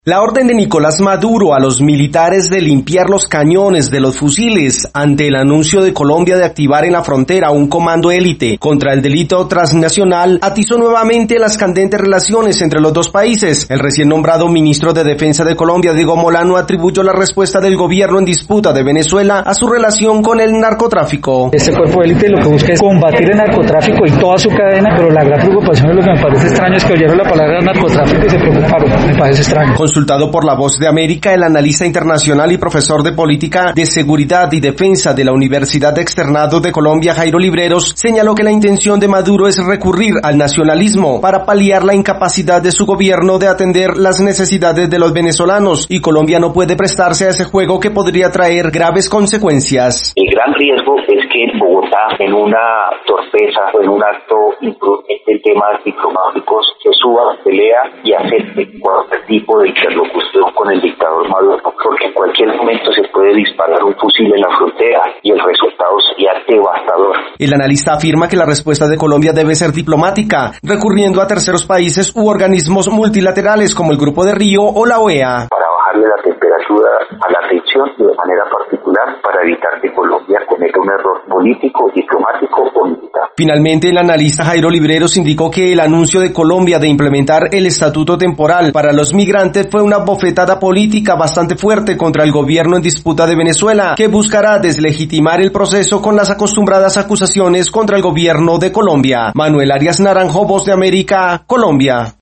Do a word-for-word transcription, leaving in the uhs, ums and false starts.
La orden de Nicolás Maduro a los militares de limpiar los cañones de los fusiles ante el anuncio de Colombia de activar en la frontera un comando élite contra el delito transnacional atizó nuevamente las candentes relaciones entre los dos países. El recién nombrado ministro de Defensa de Colombia, Diego Molano, atribuyó la respuesta del gobierno en disputa de Venezuela a su relación con el narcotráfico. Este cuerpo élite lo que busca es combatir el narcotráfico y toda su cadena, pero la gran preocupación es lo que me parece extraño es que oyeron la palabra narcotráfico y se preocuparon. Me parece extraño. Consultado por La Voz de América, el analista internacional y profesor de política de seguridad y defensa de la Universidad Externado de Colombia, Jairo Libreros, señaló que la intención de Maduro es recurrir al nacionalismo para paliar la incapacidad de su gobierno de atender las necesidades de los venezolanos, y Colombia no puede prestarse a ese juego que podría traer graves consecuencias. El gran riesgo es que Bogotá, en una torpeza o en un acto imprudente en temas diplomáticos, se suba, pelea y acepte cualquier tipo de interlocución con el dictador Maduro, porque en cualquier momento se puede disparar un fusil en la frontera y el resultado sería devastador. El analista afirma que la respuesta de Colombia debe ser diplomática, recurriendo a terceros países u organismos multilaterales como el Grupo de Río o la O E A. Para bajarle la temperatura a la tensión y de manera particular para evitar que Colombia cometa un error político, diplomático o militar. Finalmente, el analista Jairo Libreros indicó que el anuncio de Colombia de implementar el estatuto temporal para los migrantes fue una bofetada política bastante fuerte contra el gobierno en disputa de Venezuela, que buscará deslegitimar el proceso con las acostumbradas acusaciones contra el gobierno de Colombia. Manuel Arias Naranjo, Voz de América, Colombia.